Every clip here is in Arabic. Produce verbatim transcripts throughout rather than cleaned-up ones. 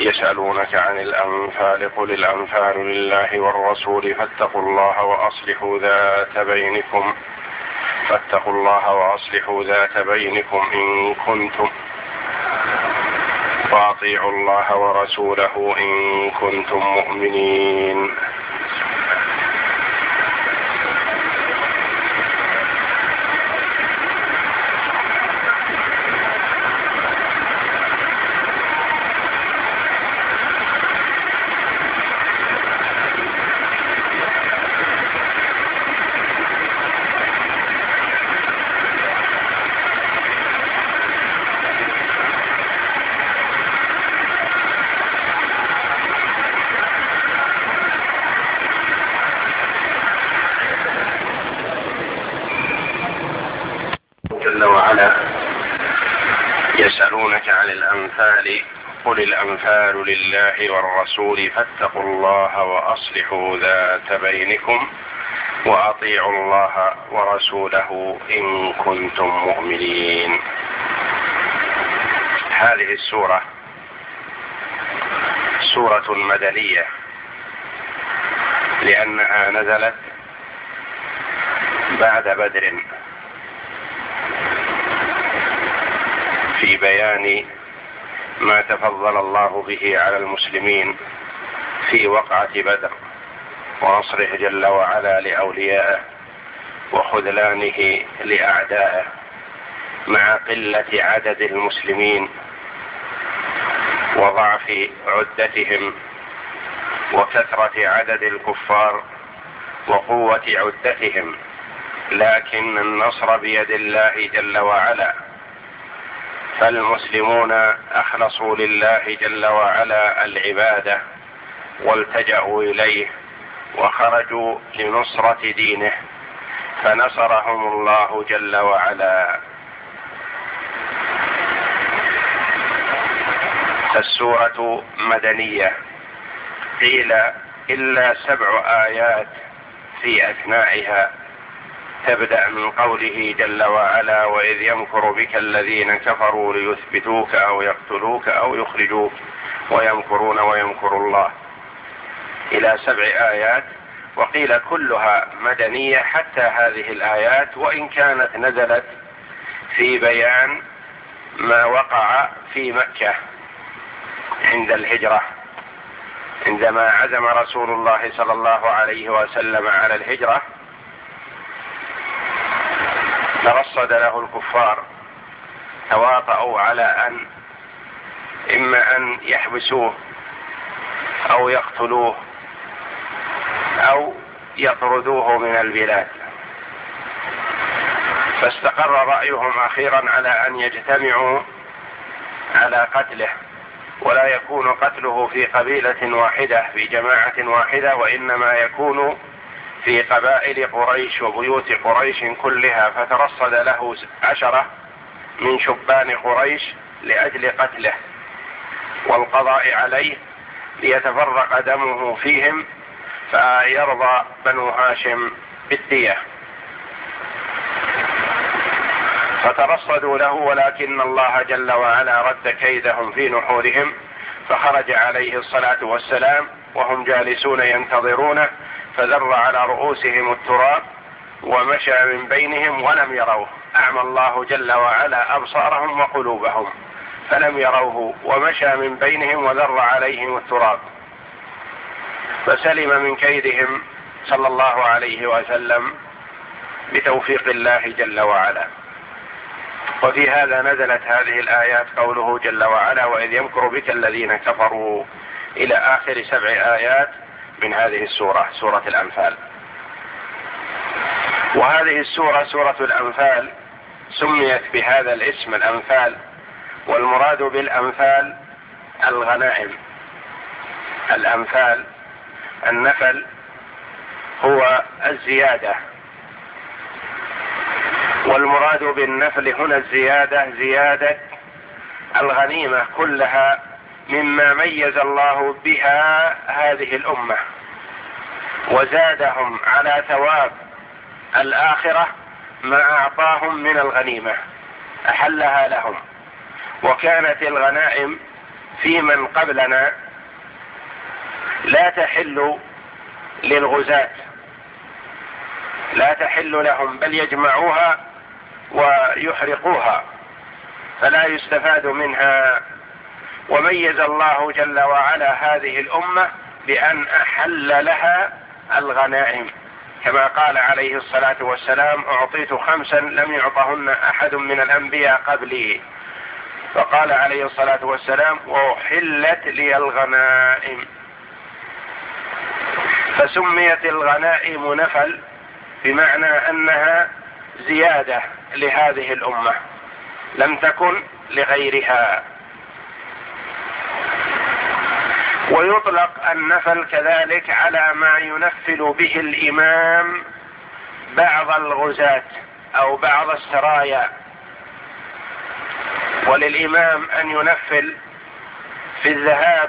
يسألونك عن الأنفال قل الأنفال لله والرسول فاتقوا الله وأصلحوا ذات بينكم فاتقوا الله وأصلحوا ذات بينكم إن كنتم وأطيعوا الله ورسوله إن كنتم مؤمنين. جل وعلا يسألونك عن الأنفال قل الأنفال لله والرسول فاتقوا الله وأصلحوا ذات بينكم وأطيعوا الله ورسوله إن كنتم مؤمنين. هذه السورة سورة مدنية لأنها نزلت بعد بدر في بيان ما تفضل الله به على المسلمين في وقعة بدر ونصره جل وعلا لأوليائه وخذلانه لأعدائه مع قلة عدد المسلمين وضعف عدتهم وكثرة عدد الكفار وقوة عدتهم، لكن النصر بيد الله جل وعلا، فالمسلمون أخلصوا لله جل وعلا العبادة والتجأوا إليه وخرجوا لنصرة دينه فنصرهم الله جل وعلا. السورة مدنية، قيل إلا سبع آيات في أثنائها، تبدأ من قوله جل وعلا وإذ يمكر بك الذين كفروا ليثبتوك أو يقتلوك أو يخرجوك ويمكرون ويمكر الله، إلى سبع آيات، وقيل كلها مدنية حتى هذه الآيات، وإن كانت نزلت في بيان ما وقع في مكة عند الهجرة، عندما عزم رسول الله صلى الله عليه وسلم على الهجرة ترصد له الكفار، تواطؤوا على أن إما أن يحبسوه أو يقتلوه أو يطردوه من البلاد، فاستقر رأيهم أخيرا على أن يجتمعوا على قتله، ولا يكون قتله في قبيلة واحدة في جماعة واحدة، وإنما يكون في قبائل قريش وبيوت قريش كلها، فترصد له عشرة من شبان قريش لأجل قتله والقضاء عليه ليتفرق دمه فيهم، فيرضى بنو هاشم بالدية، فترصدوا له، ولكن الله جل وعلا رد كيدهم في نحورهم، فخرج عليه الصلاة والسلام وهم جالسون ينتظرونه، فذر على رؤوسهم التراب ومشى من بينهم ولم يروه، أعمى الله جل وعلا أبصارهم وقلوبهم فلم يروه، ومشى من بينهم وذر عليهم التراب، فسلم من كيدهم صلى الله عليه وسلم بتوفيق الله جل وعلا. وفي هذا نزلت هذه الآيات، قوله جل وعلا وإذ يمكر بك الذين كفروا، إلى آخر سبع آيات من هذه السورة، سورة الأنفال. وهذه السورة سورة الأنفال سميت بهذا الاسم الأنفال، والمراد بالأنفال الغنائم. الأنفال النفل هو الزيادة، والمراد بالنفل هنا الزيادة، زيادة الغنيمة كلها مما ميز الله بها هذه الأمة، وزادهم على ثواب الآخرة ما أعطاهم من الغنيمة، أحلها لهم. وكانت الغنائم في من قبلنا لا تحل للغزاة، لا تحل لهم، بل يجمعوها ويحرقوها فلا يستفاد منها. وميز الله جل وعلا هذه الأمة بأن أحل لها الغنائم، كما قال عليه الصلاة والسلام: أعطيت خمسا لم يعطهن أحد من الأنبياء قبلي. فقال عليه الصلاة والسلام: وأحلت لي الغنائم. فسميت الغنائم نفل بمعنى أنها زيادة لهذه الأمة لم تكن لغيرها. ويطلق النفل كذلك على ما ينفل به الإمام بعض الغزاة أو بعض السرايا. وللإمام أن ينفل في الذهاب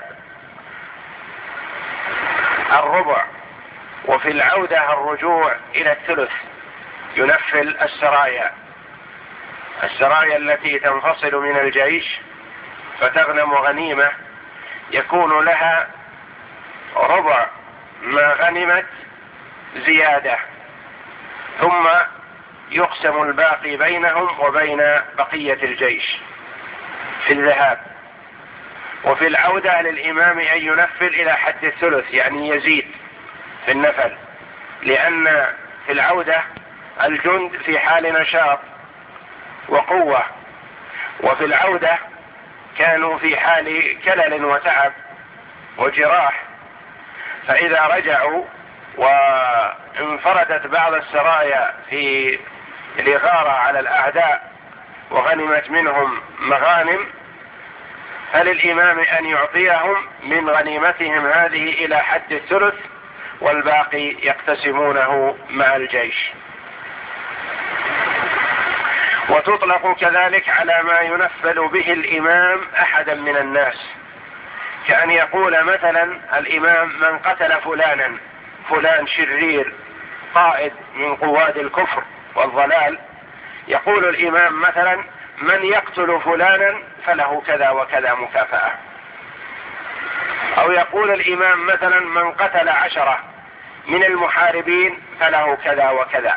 الربع، وفي العودة الرجوع إلى الثلث. ينفل السرايا، السرايا التي تنفصل من الجيش فتغنم غنيمة يكون لها ربع ما غنمت زيادة، ثم يقسم الباقي بينهم وبين بقية الجيش في الذهاب. وفي العودة للإمام أن ينفل إلى حد الثلث، يعني يزيد في النفل، لأن في العودة الجند في حال نشاط وقوة، وفي العودة كانوا في حال كلل وتعب وجراح. فإذا رجعوا وانفردت بعض السرايا في الإغارة على الأعداء وغنمت منهم مغانم، فللإمام أن يعطيهم من غنيمتهم هذه إلى حد الثلث، والباقي يقتسمونه مع الجيش. وتطلق كذلك على ما ينفل به الإمام أحدا من الناس، كأن يقول مثلا الإمام: من قتل فلانا، فلان شرير قائد من قواد الكفر والضلال، يقول الإمام مثلا: من يقتل فلانا فله كذا وكذا مكافأة. أو يقول الإمام مثلا: من قتل عشرة من المحاربين فله كذا وكذا.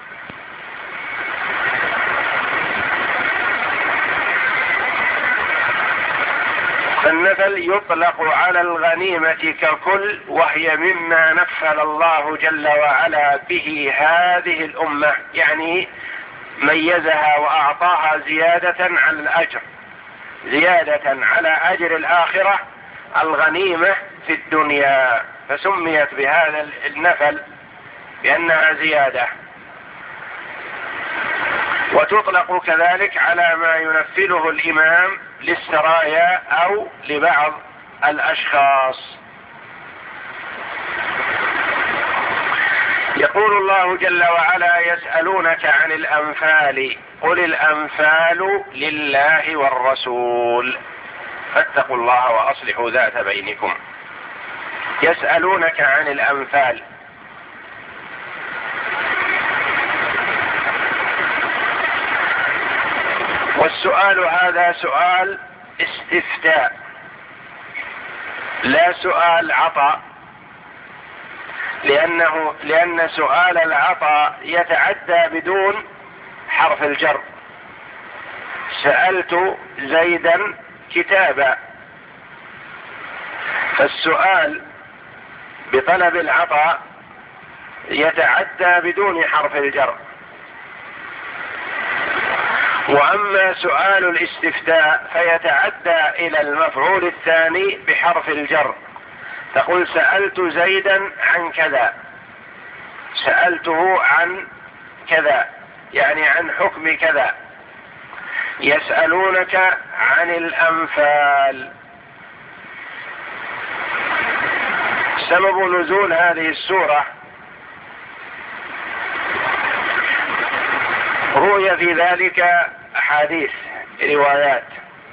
فالنفل يطلق على الغنيمة ككل، وهي مما نفل الله جل وعلا به هذه الأمة، يعني ميزها وأعطاها زيادة على الأجر، زيادة على أجر الآخرة الغنيمة في الدنيا، فسميت بهذا النفل بأنها زيادة. وتطلق كذلك على ما ينفله الإمام للسرايا أو لبعض الأشخاص. يقول الله جل وعلا: يسألونك عن الأنفال قل الأنفال لله والرسول فاتقوا الله وأصلحوا ذات بينكم. يسألونك عن الأنفال، والسؤال هذا سؤال استفتاء لا سؤال عطاء، لأنه لأن سؤال العطاء يتعدى بدون حرف الجر. سألت زيدا كتابا، فالسؤال بطلب العطاء يتعدى بدون حرف الجر. وأما سؤال الاستفتاء فيتعدى إلى المفعول الثاني بحرف الجر. تقول: سألت زيدا عن كذا، سألته عن كذا، يعني عن حكم كذا. يسألونك عن الأنفال. سبب نزول هذه السورة روي في ذلك أحاديث روايات.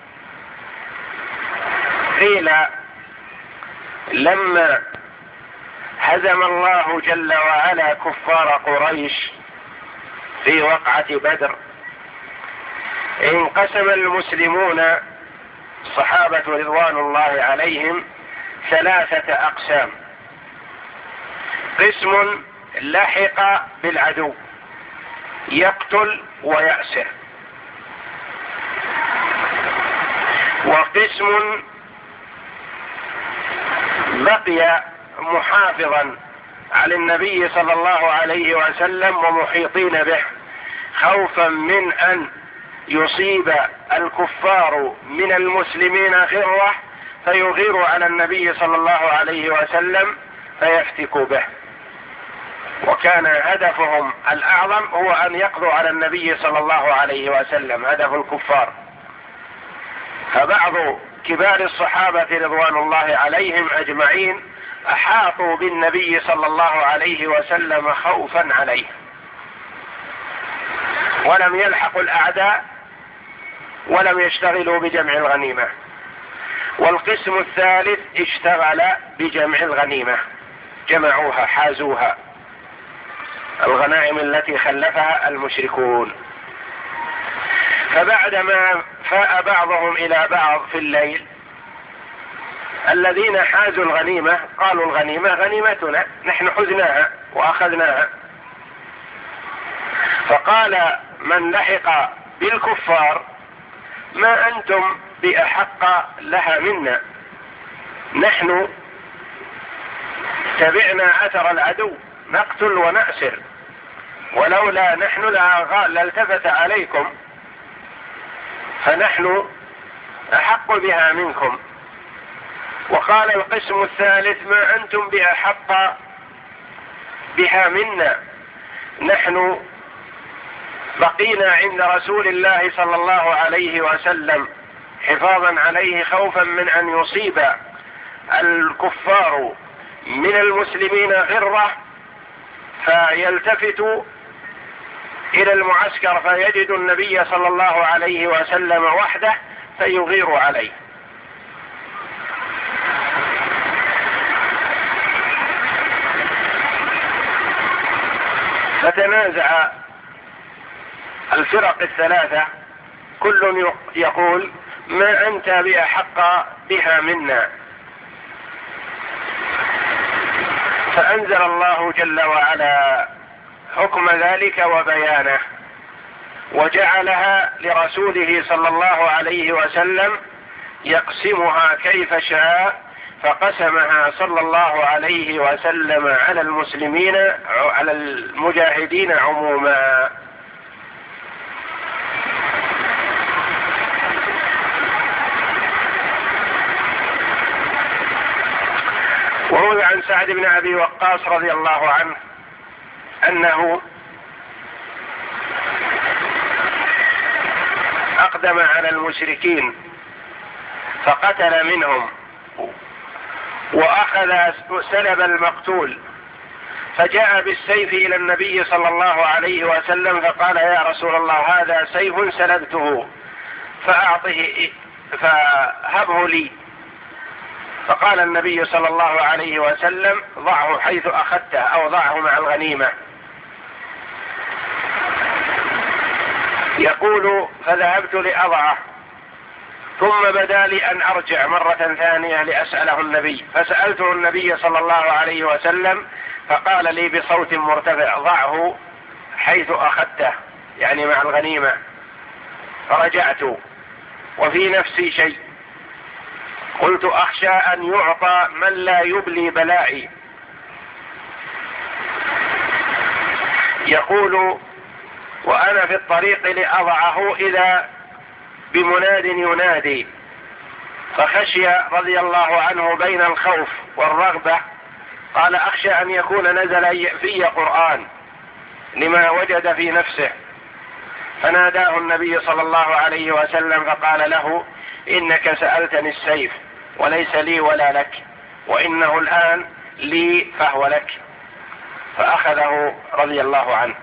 قيل: لما هزم الله جل وعلا كفار قريش في وقعة بدر، انقسم المسلمون الصحابة رضوان الله عليهم ثلاثة أقسام: قسم لحق بالعدو يقتل ويأسر، وقسم بقي محافظا على النبي صلى الله عليه وسلم ومحيطين به خوفا من أن يصيب الكفار من المسلمين غرة فيغيروا على النبي صلى الله عليه وسلم فيفتكوا به، وكان هدفهم الأعظم هو أن يقضوا على النبي صلى الله عليه وسلم، هدف الكفار. فبعض كبار الصحابة رضوان الله عليهم أجمعين أحاطوا بالنبي صلى الله عليه وسلم خوفا عليه، ولم يلحقوا الأعداء ولم يشتغلوا بجمع الغنيمة. والقسم الثالث اشتغل بجمع الغنيمة، جمعوها حازوها، الغنائم التي خلفها المشركون. فبعدما فاء بعضهم إلى بعض في الليل، الذين حازوا الغنيمة قالوا: الغنيمة غنيمتنا، نحن حزناها وأخذناها. فقال من لحق بالكفار: ما أنتم بأحق لها منا، نحن تبعنا أثر العدو نقتل ونأسر، ولولا نحن لالتفت عليكم، فنحن أحق بها منكم. وقال القسم الثالث: ما أنتم بأحق بها منا، نحن بقينا عند رسول الله صلى الله عليه وسلم حفاظا عليه خوفا من أن يصيب الكفار من المسلمين غرة فيلتفتوا إلى المعسكر فيجد النبي صلى الله عليه وسلم وحده فيغير عليه. فتنازع الفرق الثلاثة، كل يقول: ما أنت بأحق بها منا. فأنزل الله جل وعلا حكم ذلك وبيانه، وجعلها لرسوله صلى الله عليه وسلم يقسمها كيف شاء، فقسمها صلى الله عليه وسلم على المسلمين على المجاهدين عموما. وروي عن سعد بن أبي وقاص رضي الله عنه أنه أقدم على المشركين فقتل منهم وأخذ سلب المقتول، فجاء بالسيف إلى النبي صلى الله عليه وسلم فقال: يا رسول الله، هذا سيف سلبته فأعطه فهبه لي. فقال النبي صلى الله عليه وسلم: ضعه حيث أخذته، أو ضعه مع الغنيمة. يقول: فذهبت لأضعه، ثم بدا لي أن أرجع مرة ثانية لأسأله النبي، فسألته النبي صلى الله عليه وسلم فقال لي بصوت مرتفع: ضعه حيث أخذته، يعني مع الغنيمة. فرجعت وفي نفسي شيء، قلت: أخشى أن يعطى من لا يبلي بلائي. يقول: وأنا في الطريق لأضعه إذا بمناد ينادي، فخشي رضي الله عنه بين الخوف والرغبة، قال: أخشى أن يكون نزل في قرآن لما وجد في نفسه. فناداه النبي صلى الله عليه وسلم فقال له: إنك سألتني السيف وليس لي ولا لك، وإنه الآن لي فهو لك. فأخذه رضي الله عنه.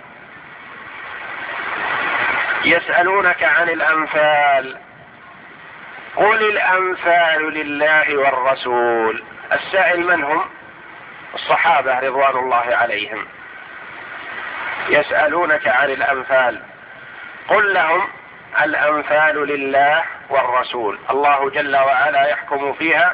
يسألونك عن الأنفال، قل الأنفال لله والرسول. السائل من هم؟ الصحابة رضوان الله عليهم. يسألونك عن الأنفال، قل لهم: الأنفال لله والرسول. الله جل وعلا يحكم فيها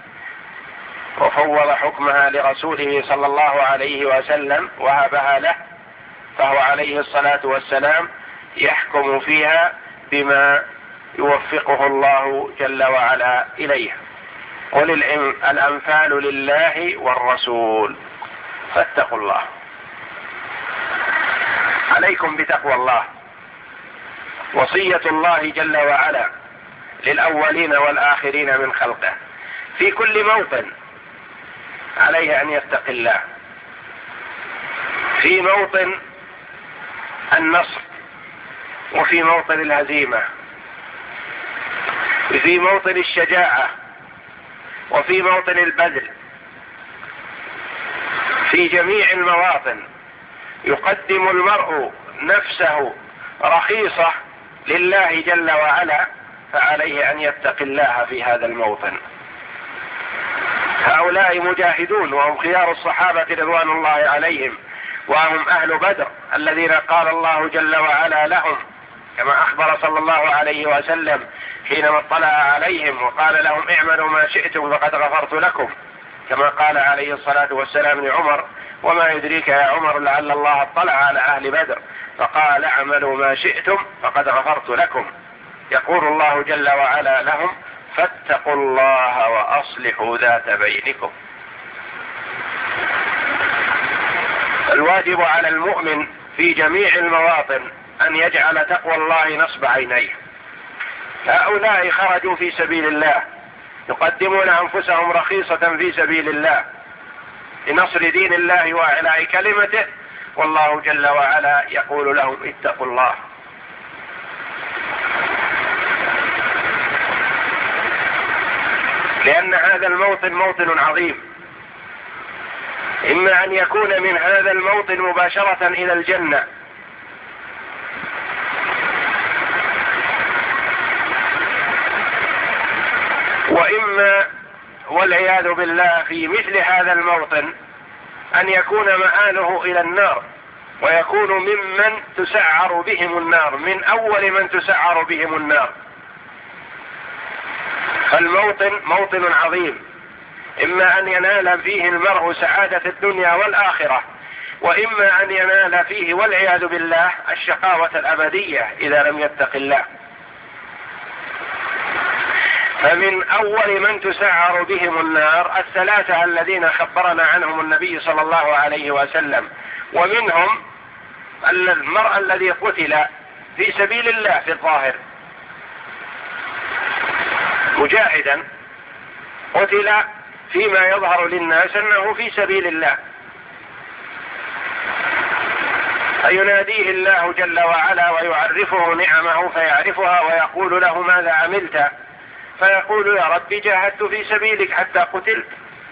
وفوض حكمها لرسوله صلى الله عليه وسلم وهبها له، فهو عليه الصلاة والسلام يحكم فيها بما يوفقه الله جل وعلا إليه. قل الأنفال لله والرسول فاتقوا الله. عليكم بتقوى الله، وصية الله جل وعلا للأولين والآخرين من خلقه. في كل موطن عليه أن يتقي الله، في موطن النصر، وفي موطن الهزيمة، في موطن الشجاعة، وفي موطن البذل. في جميع المواطن يقدم المرء نفسه رخيصة لله جل وعلا، فعليه أن يتقي الله في هذا الموطن. هؤلاء مجاهدون وهم خيار الصحابة رضوان الله عليهم، وهم أهل بدر الذين قال الله جل وعلا لهم كما أخبر صلى الله عليه وسلم حينما اطلع عليهم وقال لهم اعملوا ما شئتم فقد غفرت لكم، كما قال عليه الصلاة والسلام لعمر وما يدريك يا عمر لعل الله اطلع على أهل بدر فقال اعملوا ما شئتم فقد غفرت لكم. يقول الله جل وعلا لهم فاتقوا الله وأصلحوا ذات بينكم. الواجب على المؤمن في جميع المواطن أن يجعل تقوى الله نصب عينيه. هؤلاء خرجوا في سبيل الله يقدمون أنفسهم رخيصة في سبيل الله لنصر دين الله وإعلاء كلمته، والله جل وعلا يقول لهم اتقوا الله. لأن هذا الموطن موطن عظيم، إما أن يكون من هذا الموطن مباشرة إلى الجنة، وإما والعياذ بالله في مثل هذا الموطن أن يكون مآله إلى النار، ويكون ممن تسعر بهم النار، من أول من تسعر بهم النار. فالموطن موطن عظيم، إما أن ينال فيه المرء سعادة الدنيا والآخرة، وإما أن ينال فيه والعياذ بالله الشقاوة الأبدية إذا لم يتق الله. فمن أول من تسعر بهم النار الثلاثة الذين خبرنا عنهم النبي صلى الله عليه وسلم، ومنهم المرء الذي قتل في سبيل الله في الظاهر مجاهدا، قتل فيما يظهر للناس أنه في سبيل الله، فيناديه الله جل وعلا ويعرفه نعمه فيعرفها ويقول له ماذا عملت؟ فيقول يا رب جاهدت في سبيلك حتى قتلت.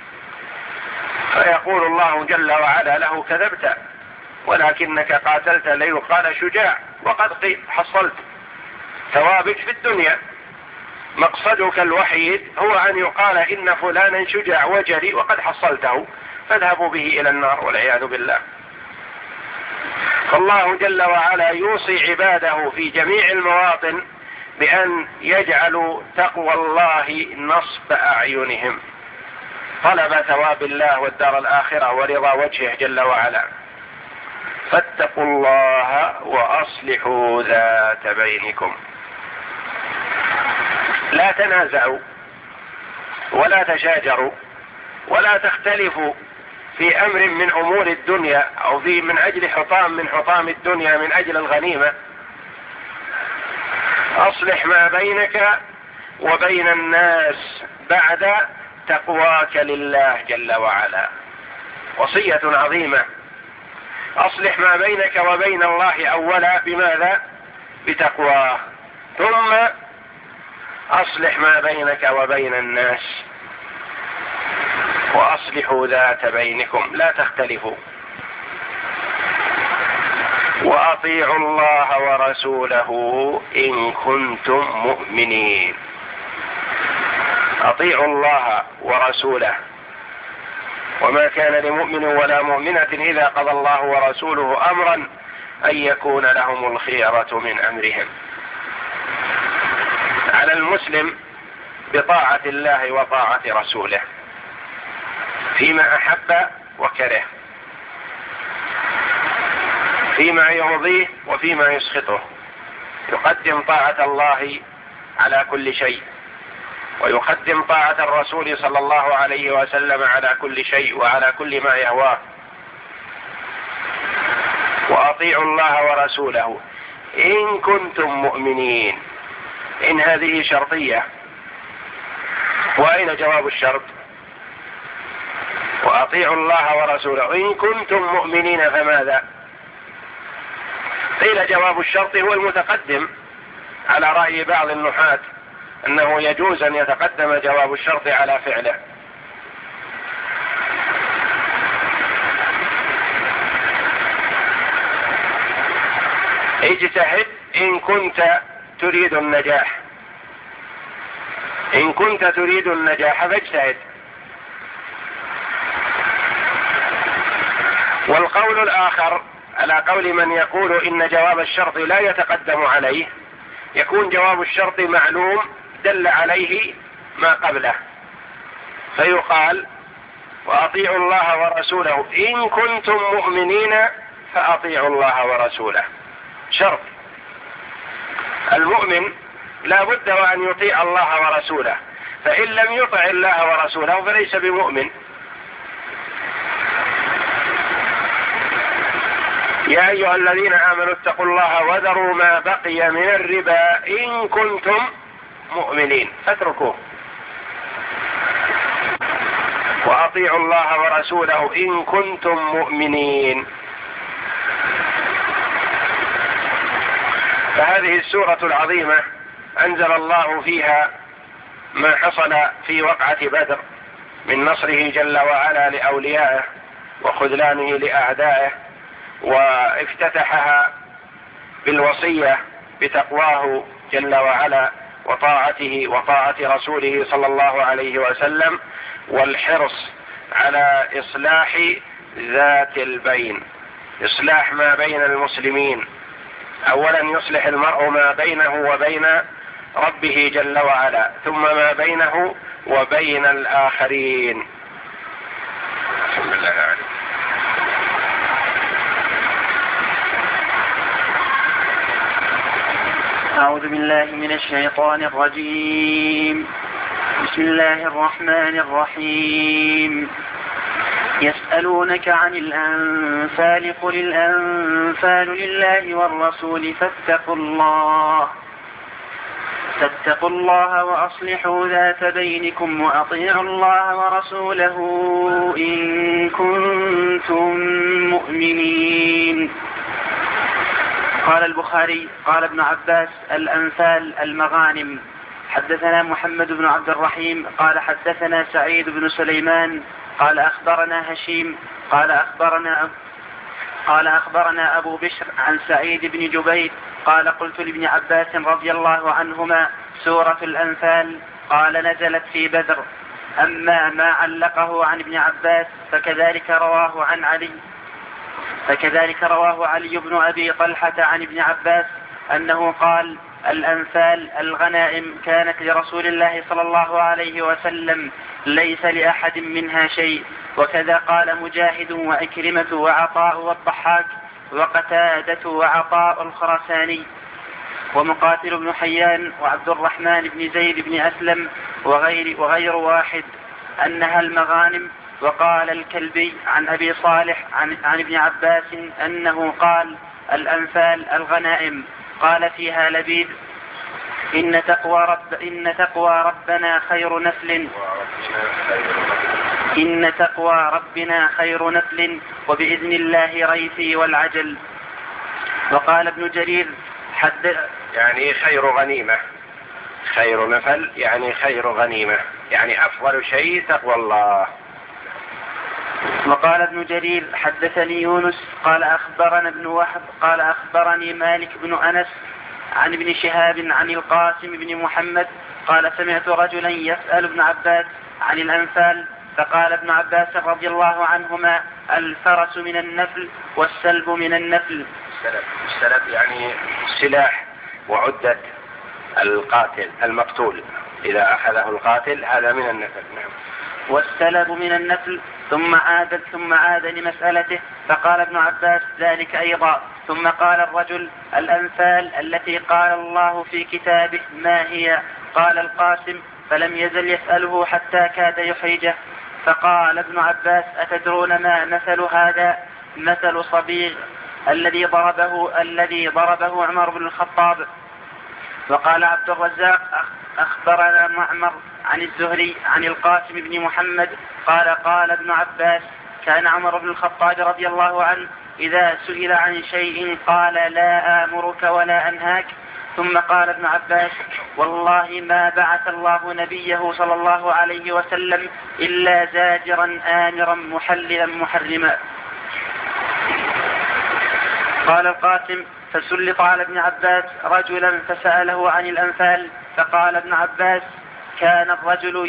فيقول الله جل وعلا له كذبت ولكنك قاتلت ليقال شجاع وقد حصلت ثوابك في الدنيا، مقصدك الوحيد هو أن يقال إن فلانا شجاع وجري وقد حصلته، فاذهبوا به إلى النار والعياذ بالله. فالله جل وعلا يوصي عباده في جميع المواطن بأن يجعلوا تقوى الله نصب أعينهم، طلب ثواب الله والدار الآخرة ورضا وجهه جل وعلا. فاتقوا الله وأصلحوا ذات بينكم. لا تنازعوا ولا تشاجروا ولا تختلفوا في أمر من أمور الدنيا أو في من أجل حطام من حطام الدنيا من أجل الغنيمة. أصلح ما بينك وبين الناس بعد تقواك لله جل وعلا، وصية عظيمة. أصلح ما بينك وبين الله أولا بماذا؟ بتقواه، ثم أصلح ما بينك وبين الناس، وأصلحوا ذات بينكم، لا تختلفوا. وأطيعوا الله ورسوله إن كنتم مؤمنين. أطيعوا الله ورسوله، وما كان لمؤمن ولا مؤمنة إذا قضى الله ورسوله أمرا أن يكون لهم الخيرة من أمرهم. على المسلم بطاعة الله وطاعة رسوله فيما أحب وكره، فيما يرضيه وفيما يسخطه، يقدم طاعة الله على كل شيء، ويقدم طاعة الرسول صلى الله عليه وسلم على كل شيء وعلى كل ما يهواه. وأطيعوا الله ورسوله إن كنتم مؤمنين. إن هذه شرطية، وأين جواب الشرط؟ وأطيعوا الله ورسوله إن كنتم مؤمنين، فماذا؟ قيل جواب الشرط هو المتقدم على رأي بعض النحاة، أنه يجوز أن يتقدم جواب الشرط على فعله. اجتهد إن كنت تريد النجاح، إن كنت تريد النجاح فاجتهد. والقول الآخر على قول من يقول إن جواب الشرط لا يتقدم عليه، يكون جواب الشرط معلوم دل عليه ما قبله، فيقال وأطيعوا الله ورسوله إن كنتم مؤمنين فأطيعوا الله ورسوله. شرط. المؤمن لا بد وأن يطيع الله ورسوله، فإن لم يطع الله ورسوله فليس بمؤمن. يا أيها الذين آمنوا اتقوا الله وذروا ما بقي من الربا إن كنتم مؤمنين، فاتركوه. وأطيعوا الله ورسوله إن كنتم مؤمنين. فهذه السورة العظيمة أنزل الله فيها ما حصل في وقعة بدر من نصره جل وعلا لأوليائه وخذلانه لأعدائه، وافتتحها بالوصية بتقواه جل وعلا وطاعته وطاعة رسوله صلى الله عليه وسلم، والحرص على إصلاح ذات البين، إصلاح ما بين المسلمين. أولا يصلح المرء ما بينه وبين ربه جل وعلا، ثم ما بينه وبين الآخرين. بسم الله عليك. أعوذ بالله من الشيطان الرجيم. بسم الله الرحمن الرحيم. يسألونك عن الأنفال قل الأنفال لله والرسول فاتقوا الله فاتقوا الله وأصلحوا ذات بينكم وأطيعوا الله ورسوله إن كنتم مؤمنين. قال البخاري قال ابن عباس الأنفال المغانم. حدثنا محمد بن عبد الرحيم قال حدثنا سعيد بن سليمان قال أخبرنا هشيم قال أخبرنا قال أخبرنا أبو بشر عن سعيد بن جبير قال قلت لابن عباس رضي الله عنهما سورة الأنفال؟ قال نزلت في بدر. أما ما علقه عن ابن عباس فكذلك رواه عن علي فكذلك رواه علي بن أبي طلحة عن ابن عباس أنه قال الأنفال الغنائم كانت لرسول الله صلى الله عليه وسلم ليس لأحد منها شيء. وكذا قال مجاهد وإكرمة وعطاء والضحاك وقتادة وعطاء الخرساني ومقاتل بن حيان وعبد الرحمن بن زيد بن أسلم وغير, وغير واحد أنها المغانم. وقال الكلبي عن أبي صالح عن, عن ابن عباس أنه قال الأنفال الغنائم. قال فيها لبيد إن تقوى, رب إن تقوى ربنا خير نفل إن تقوى ربنا خير نفل وبإذن الله ريثي والعجل. وقال ابن جرير حد يعني خير غنيمة، خير نفل يعني خير غنيمة، يعني أفضل شيء تقوى الله. وقال ابن جرير حدثني يونس قال أخبرنا ابن وهب قال أخبرني مالك بن أنس عن ابن شهاب عن القاسم بن محمد قال سمعت رجلا يسأل ابن عباس عن الأنفال فقال ابن عباس رضي الله عنهما الفرس من النفل والسلب من النفل. السلب, السلب يعني سلاح وعدة القاتل المقتول إذا أخذه القاتل هذا من النفل. نعم. والسلب من النفل. ثم عاد ثم عاد لمسألته فقال ابن عباس ذلك أيضا. ثم قال الرجل الأنفال التي قال الله في كتابه ما هي؟ قال القاسم، فلم يزل يسأله حتى كاد يحرجه. فقال ابن عباس أتدرون ما مثل هذا؟ مثل صبيغ الذي ضربه الذي ضربه عمر بن الخطاب. وقال عبد الرزاق أخبرنا معمر عن الزهري عن القاسم بن محمد قال قال ابن عباس كان عمر بن الخطاب رضي الله عنه إذا سئل عن شيء قال لا آمرك ولا أنهاك. ثم قال ابن عباس والله ما بعث الله نبيه صلى الله عليه وسلم إلا زاجرا آمرا محللا محرما. قال القاسم فسلط على ابن عباس رجلا فسأله عن الأنفال فقال ابن عباس كان الرجل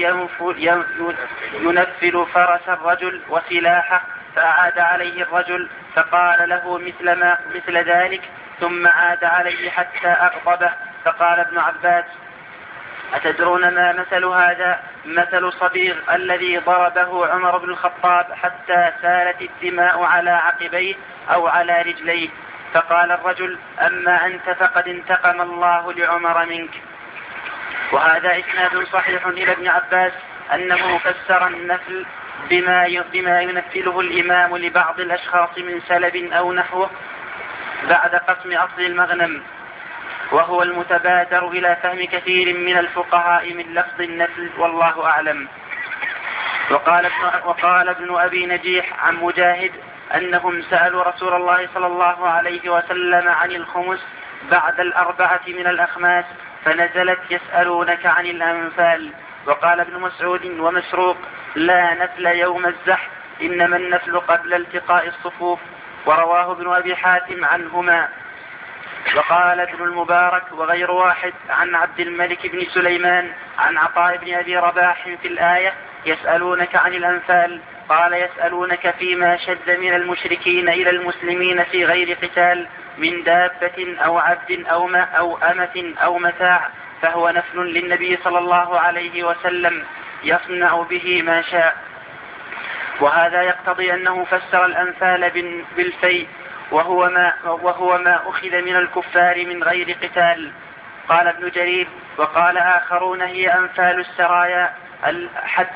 ينفل فرس الرجل وسلاحه فأعاد عليه الرجل فقال له مثل, ما مثل ذلك ثم عاد عليه حتى أغضبه. فقال ابن عباس أتدرون ما مثل هذا؟ مثل صبيغ الذي ضربه عمر بن الخطاب حتى سالت الدماء على عقبيه أو على رجليه. فقال الرجل أما أنت فقد انتقم الله لعمر منك. وهذا إسناد صحيح إلى ابن عباس أنه فسر النفل بما بما ينفله الإمام لبعض الأشخاص من سلب أو نحوه بعد قسم أصل المغنم، وهو المتبادر إلى فهم كثير من الفقهاء من لفظ النفل والله أعلم. وقال ابن, وقال ابن أبي نجيح عن مجاهد أنهم سألوا رسول الله صلى الله عليه وسلم عن الخمس بعد الأربعة من الأخماس فنزلت يسألونك عن الأنفال. وقال ابن مسعود ومسروق لا نفل يوم الزحف إنما النفل قبل التقاء الصفوف. ورواه ابن أبي حاتم عنهما. وقال ابن المبارك وغير واحد عن عبد الملك بن سليمان عن عطاء بن أبي رباح في الآية يسألونك عن الأنفال قال يسألونك فيما شد من المشركين إلى المسلمين في غير قتال من دابة أو عبد أو, ما أو أمة أو متاع فهو نفل للنبي صلى الله عليه وسلم يصنع به ما شاء. وهذا يقتضي أنه فسر الأنفال بالفيء وهو ما, وهو ما أخذ من الكفار من غير قتال. قال ابن جرير وقال آخرون هي أنفال السرايا الحد.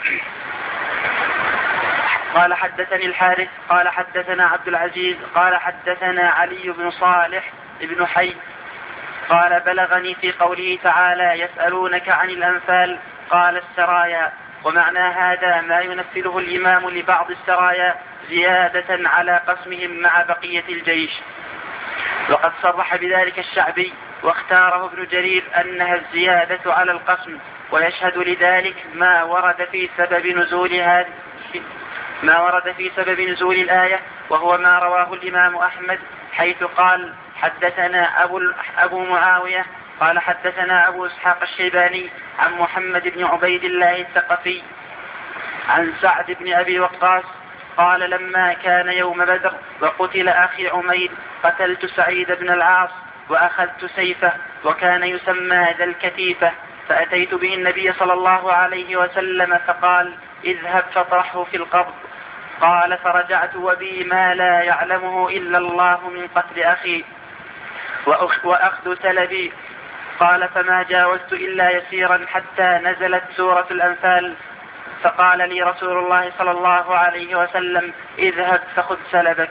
قال حدثني الحارث قال حدثنا عبد العزيز قال حدثنا علي بن صالح بن حي قال بلغني في قوله تعالى يسألونك عن الأنفال قال السرايا. ومعنى هذا ما ينفله الإمام لبعض السرايا زيادة على قسمهم مع بقية الجيش. وقد صرح بذلك الشعبي واختاره ابن جرير أنها الزيادة على القسم. ويشهد لذلك ما ورد في سبب نزول هذه ما ورد في سبب نزول الآية وهو ما رواه الإمام أحمد حيث قال حدثنا أبو, أبو معاوية قال حدثنا أبو إسحاق الشيباني عن محمد بن عبيد الله الثقفي عن سعد بن أبي وقاص قال لما كان يوم بدر وقتل أخي عمير قتلت سعيد بن العاص وأخذت سيفه وكان يسمى ذا الكتيفة فأتيت به النبي صلى الله عليه وسلم فقال اذهب فاطرحه في القبر. قال فرجعت وبي ما لا يعلمه إلا الله من قتل أخي وأخذ سلبي. قال فما جاوزت إلا يسيرا حتى نزلت سورة الأنفال فقال لي رسول الله صلى الله عليه وسلم اذهب فخذ سلبك.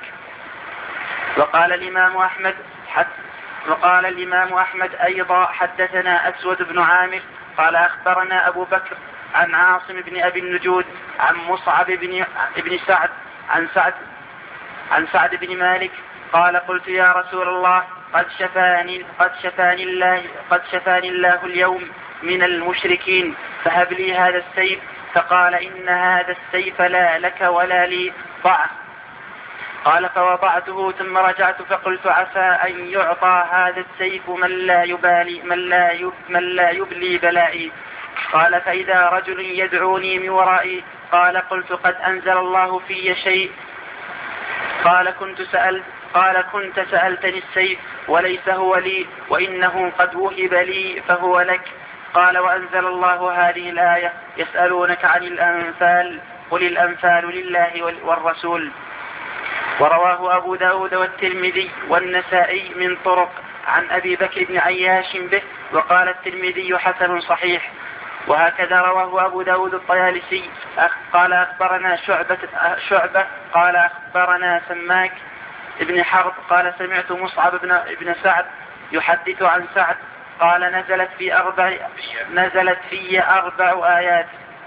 وقال الإمام أحمد حد وقال الإمام أحمد أيضا حدثنا أسود بن عامر قال أخبرنا أبو بكر عن عاصم بن أبي النجود عن مصعب بن, بن سعد عن سعد عن سعد بن مالك قال قلت يا رسول الله قد شفاني قد شفاني الله قد شفاني الله اليوم من المشركين فهب لي هذا السيف. فقال إن هذا السيف لا لك ولا لي ضعه. قال فوضعته ثم رجعت فقلت عسى أن يعطى هذا السيف من لا يبالي من لا يب من لا يبلي بلائي. قال فإذا رجل يدعوني من ورائي قال قلت قد أنزل الله في شيء. قال كنت سألت قال كنت سألتني السيف وليس هو لي وإنه قد وهب لي فهو لك. قال وأنزل الله هذه الآية يسألونك عن الأنفال قل الأنفال لله والرسول. ورواه أبو داود والترمذي والنسائي من طرق عن أبي بكر بن عياش به، وقال الترمذي حسن صحيح. وهكذا رواه أبو داود الطيالسي قال أخبرنا شعبة, شعبة قال أخبرنا سماك ابن حرب قال سمعت مصعب بن سعد يحدث عن سعد قال نزلت في أربع, نزلت في أربع آيات.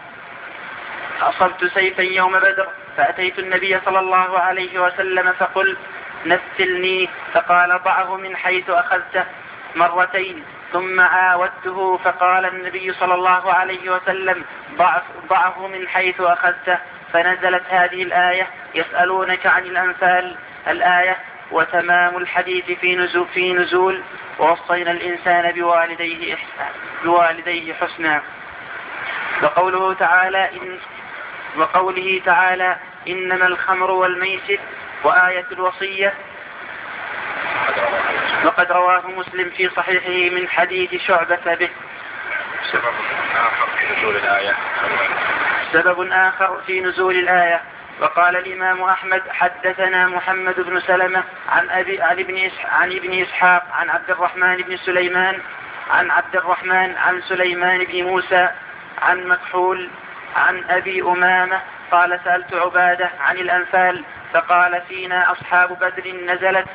أصبت سيفا يوم بدر فأتيت النبي صلى الله عليه وسلم فقلت نفلني، فقال ضعه من حيث أخذته مرتين، ثم عاودته فقال النبي صلى الله عليه وسلم ضعه من حيث أخذته، فنزلت هذه الآية يسألونك عن الأنفال الآية. وتمام الحديث في نزول, في نزول ووصينا الإنسان بوالديه, بوالديه حسنا. وقوله تعالى إن وقوله تعالى إنما الخمر والميسر وآية الوصية. وقد رواه مسلم في صحيحه من حديث شعبة به. سبب آخر في نزول الآية سبب آخر في نزول الآية. وقال الإمام أحمد حدثنا محمد بن سلمة عن أبي عن ابن عن ابن إسحاق عن عبد الرحمن بن سليمان عن عبد الرحمن عن سليمان بن موسى عن مكحول عن أبي أمامة قال سألت عبادة عن الأنفال فقال فينا أصحاب بدر نزلت.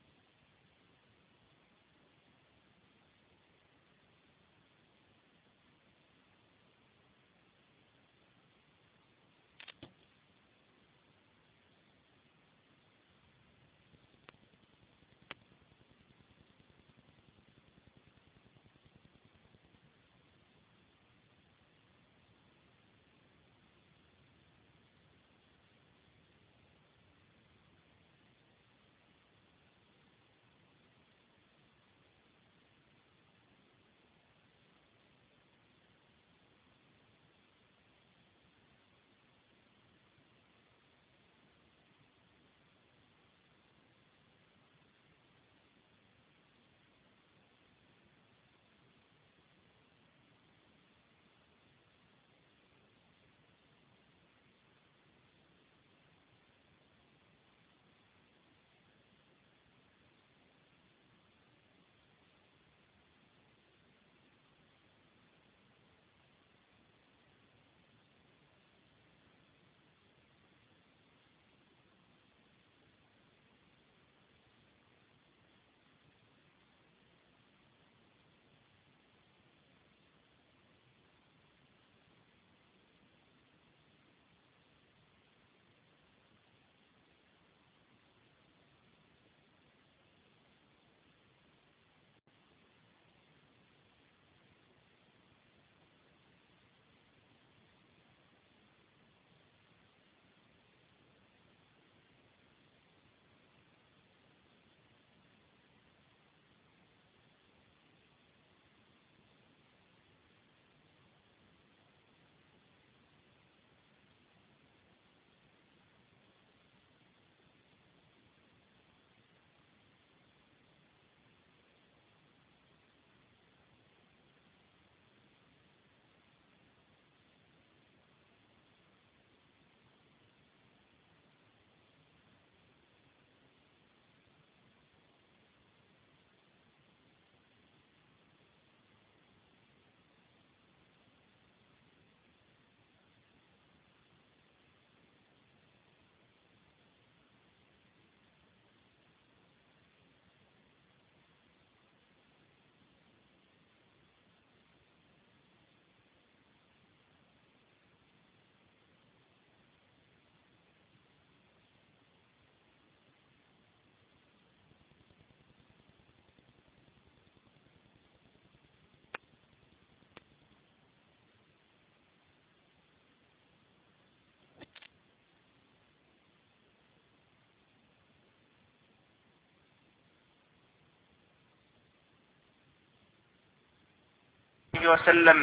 وسلم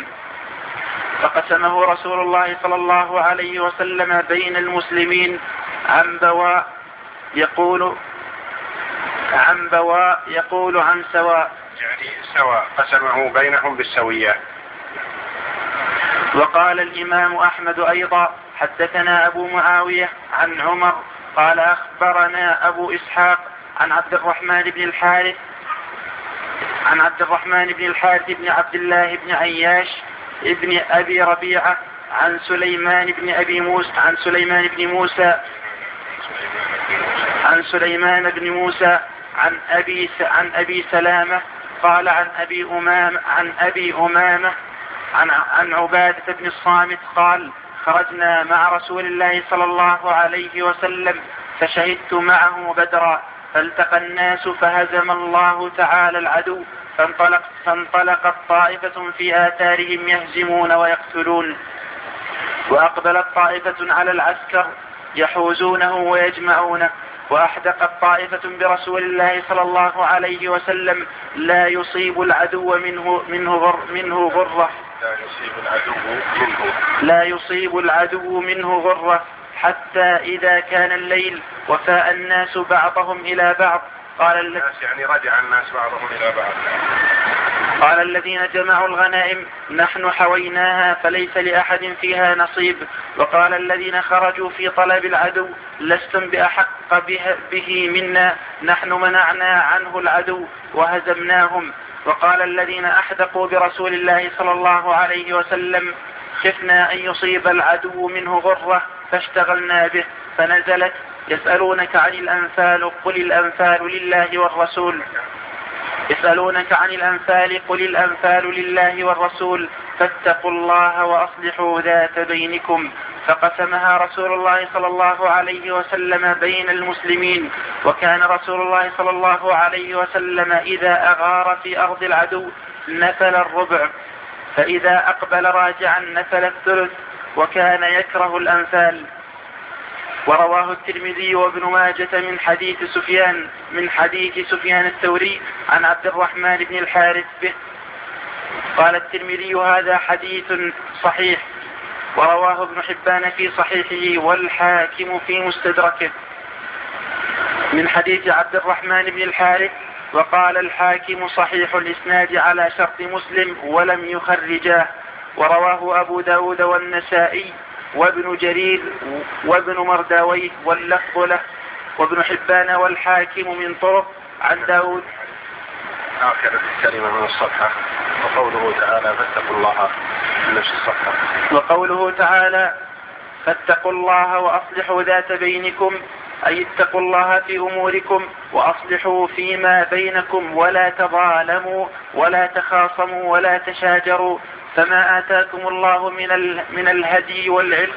فقسمه رسول الله صلى الله عليه وسلم بين المسلمين عن بواء يقول عن بواء يقول عن سواء، يعني سواء، قسمه بينهم بالسوية. وقال الإمام أحمد أيضا حدثنا أبو معاوية عن عمر قال أخبرنا أبو إسحاق عن عبد الرحمن بن الحارث عن عبد الرحمن بن الحارث بن عبد الله بن عياش ابن أبي ربيعة عن سليمان بن أبي موسى عن سليمان بن موسى عن سليمان بن موسى عن أبي عن أبي سلامة قال عن أبي أمامة عن أبي أمامة عن عن عبادة بن الصامت قال خرجنا مع رسول الله صلى الله عليه وسلم فشهدت معه بدرا فالتقى الناس فهزم الله تعالى العدو فانطلق فانطلقت طائفة في آثارهم يهزمون ويقتلون وأقبلت طائفة على العسكر يحوزونه ويجمعونه وأحدقت طائفة برسول الله صلى الله عليه وسلم لا يصيب العدو منه منه غر منه غرة لا يصيب العدو منه لا يصيب العدو منه غرة حتى إذا كان الليل وفاء الناس بعضهم إلى بعض قال الناس يعني رجع الناس بعضهم إلى بعض قال الذين جمعوا الغنائم نحن حويناها فليس لأحد فيها نصيب. وقال الذين خرجوا في طلب العدو لستم بأحق به منا نحن منعنا عنه العدو وهزمناهم. وقال الذين أحدقوا برسول الله صلى الله عليه وسلم خفنا أن يصيب العدو منه غرة فاشتغلنا به فنزلت يسألونك عن الأنفال قل الأنفال لله والرسول يسألونك عن الأنفال قل الأنفال لله والرسول فاتقوا الله وأصلحوا ذات بينكم. فقسمها رسول الله صلى الله عليه وسلم بين المسلمين. وكان رسول الله صلى الله عليه وسلم إذا أغار في أرض العدو نفل الربع فإذا أقبل راجعا نفل الثلث وكان يكره الأنفال. ورواه الترمذي وابن ماجة من حديث سفيان من حديث سفيان الثوري عن عبد الرحمن بن الحارث به. قال الترمذي هذا حديث صحيح. ورواه ابن حبان في صحيحه والحاكم في مستدركه من حديث عبد الرحمن بن الحارث. وقال الحاكم صحيح الإسناد على شرط مسلم ولم يخرجاه. ورواه أبو داود والنسائي وابن جرير وابن مرداويه واللفظ له وابن حبان والحاكم من طرق عن داود. آخر الكلمة من الصفحة. وقوله تعالى فاتقوا الله من نفس الصفحة. وقوله تعالى فاتقوا الله وأصلحوا ذات بينكم أي اتقوا الله في أموركم وأصلحوا فيما بينكم ولا تظالموا ولا تخاصموا ولا تشاجروا فما آتاكم الله من من الهدي والعلم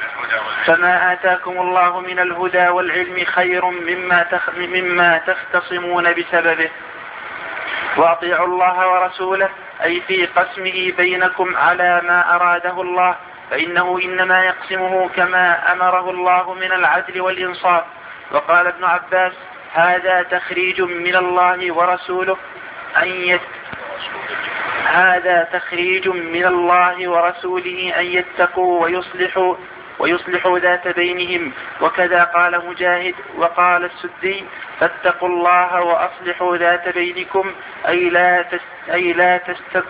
فما آتاكم الله من الهدى والعلم خير مما مما تختصمون بسببه. وأطيعوا الله ورسوله أي في قسمه بينكم على ما أراده الله فإنه إنما يقسمه كما أمره الله من العدل والإنصاف. وقال ابن عباس هذا تخريج من الله ورسوله أن يت... هذا تخريج من الله ورسوله أن يتقوا ويصلحوا ويصلحوا ذات بينهم. وكذا قال مجاهد. وقال السدي فاتقوا الله وأصلحوا ذات بينكم أي لا تست... أي لا تستب...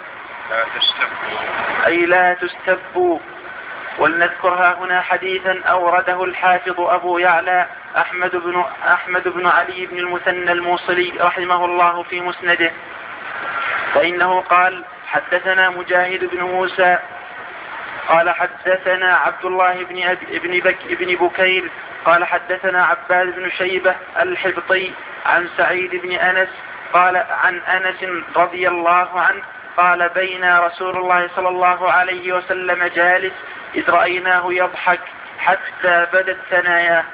أي لا تستبوا. ولنذكرها هنا حديثا أورده الحافظ أبو يعلى أحمد بن, أحمد بن علي بن المثنى الموصلي رحمه الله في مسنده فإنه قال حدثنا مجاهد بن موسى قال حدثنا عبد الله بن, ابن, بك ابن بكير قال حدثنا عباد بن شيبة الحبطي عن سعيد بن أنس قال عن أنس رضي الله عنه قال بين رسول الله صلى الله عليه وسلم جالس إذ رأيناه يضحك حتى بدت ثناياه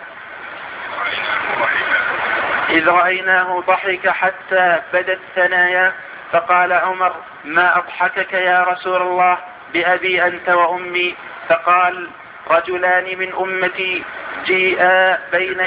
إذ رأيناه ضحك حتى بدت ثناياه فقال عمر ما أضحكك يا رسول الله بأبي أنت وأمي. فقال رجلان من أمتي جيءا بين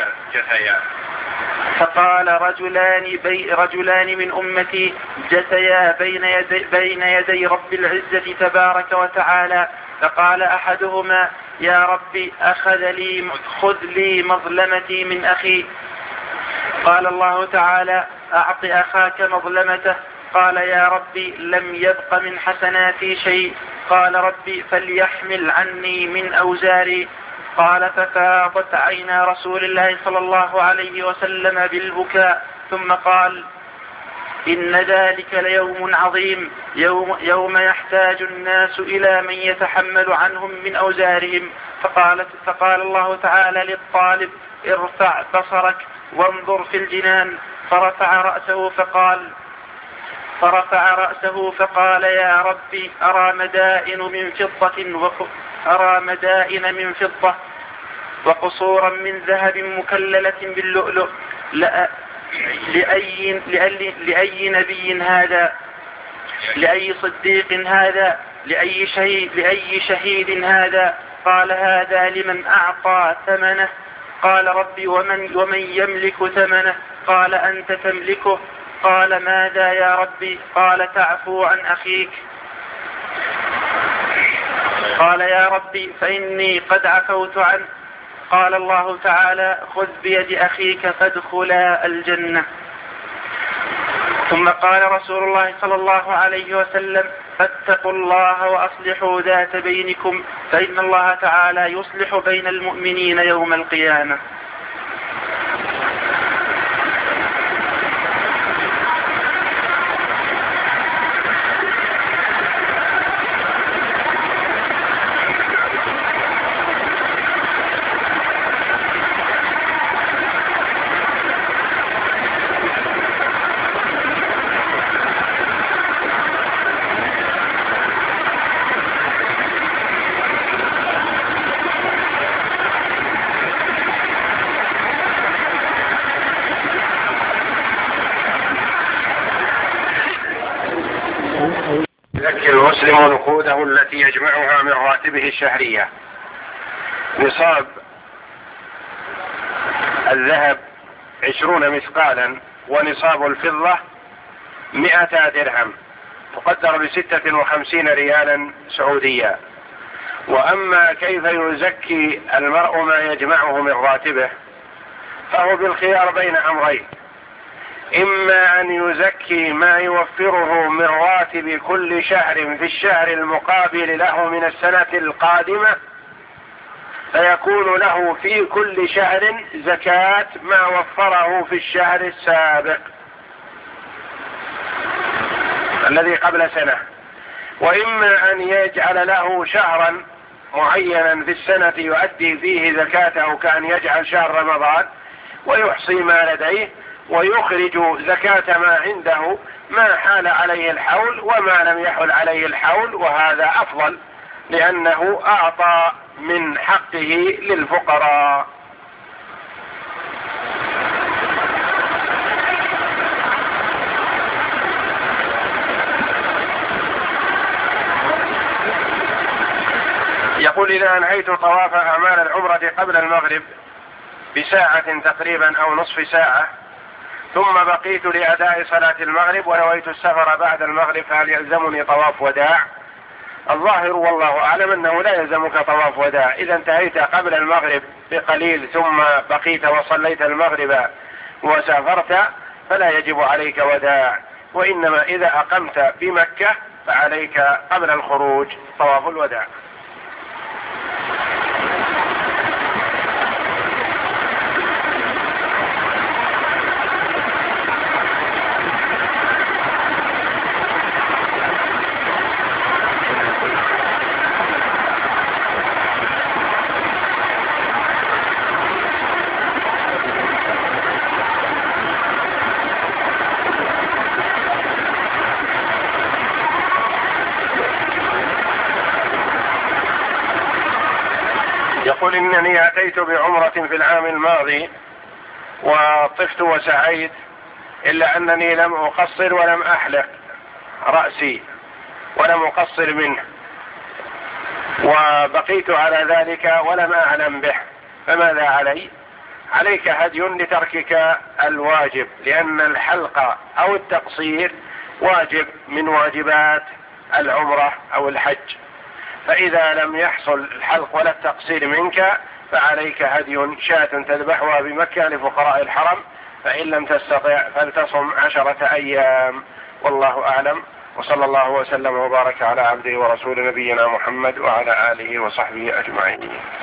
فقال رجلان, بي رجلان من أمتي جثيا بين يدي, بين يدي رب العزة تبارك وتعالى. فقال أحدهما يا ربي أخذ لي خذ لي مظلمتي من أخي قال الله تعالى: أعط أخاك مظلمته. قال: يا ربي لم يبق من حسناتي شيء. قال: ربي فليحمل عني من أوزاري. قال: ففاضت عينا رسول الله صلى الله عليه وسلم بالبكاء، ثم قال: إن ذلك ليوم عظيم، يوم, يوم يحتاج الناس إلى من يتحمل عنهم من أوزارهم. فقال, فقال الله تعالى للطالب: ارفع بصرك وانظر في الجنان. فرفع رأسه فقال فرفع رأسه فقال: يا ربي أرى مدائن من فضة أرى مدائن من فضة وقصورا من ذهب مكللة باللؤلؤ. لأي, لأي, لأي نبي هذا؟ لأي صديق هذا؟ لأي شهيد, لأي شهيد هذا؟ قال: هذا لمن أعطى ثمنه. قال: ربي ومن, ومن يملك ثمنه؟ قال: أنت تملكه. قال: ماذا يا ربي؟ قال: تعفو عن أخيك. قال: يا ربي فإني قد عفوت عنه. قال الله تعالى: خذ بيد أخيك فادخلا الجنة. ثم قال رسول الله صلى الله عليه وسلم: فاتقوا الله وأصلحوا ذات بينكم، فإن الله تعالى يصلح بين المؤمنين يوم القيامة. المسلم نقوده التي يجمعها من راتبه الشهرية. نصاب الذهب عشرون مثقالا، ونصاب الفضة مئة درهم، تقدر بستة وخمسين ريالا سعوديا. وأما كيف يزكي المرء ما يجمعه من راتبه، فهو بالخيار بين أمرين: إما أن يزكي ما يوفره من راتب كل شهر في الشهر المقابل له من السنة القادمة، فيكون له في كل شهر زكاة ما وفره في الشهر السابق الذي قبل سنة. وإما أن يجعل له شهرا معينا في السنة يؤدي فيه زكاته، كأن يجعل شهر رمضان ويحصي ما لديه ويخرج زكاة ما عنده ما حال عليه الحول وما لم يحل عليه الحول، وهذا أفضل لأنه أعطى من حقه للفقراء. يقول: إذا أنهيت طواف أعمال العمرة قبل المغرب بساعة تقريبا أو نصف ساعة، ثم بقيت لأداء صلاة المغرب ونويت السفر بعد المغرب، فهل يلزمني طواف وداع؟ الظاهر والله أعلم أنه لا يلزمك طواف وداع. إذا انتهيت قبل المغرب بقليل ثم بقيت وصليت المغرب وسافرت فلا يجب عليك وداع، وإنما إذا أقمت بمكة فعليك قبل الخروج طواف الوداع. يقول: إنني أتيت بعمرة في العام الماضي وطفت وسعيت، إلا أنني لم أقصر ولم أحلق رأسي ولم أقصر منه، وبقيت على ذلك ولم أعلم به، فماذا علي؟ عليك هدي لتركك الواجب، لأن الحلق أو التقصير واجب من واجبات العمرة أو الحج، فإذا لم يحصل الحلق ولا التقصير منك فعليك هدي شاة تذبحها بمكة لفقراء الحرم فإن لم تستطع فلتصم عشرة أيام، والله أعلم. وصلى الله وسلم وبارك على عبده ورسول نبينا محمد وعلى آله وصحبه أجمعين.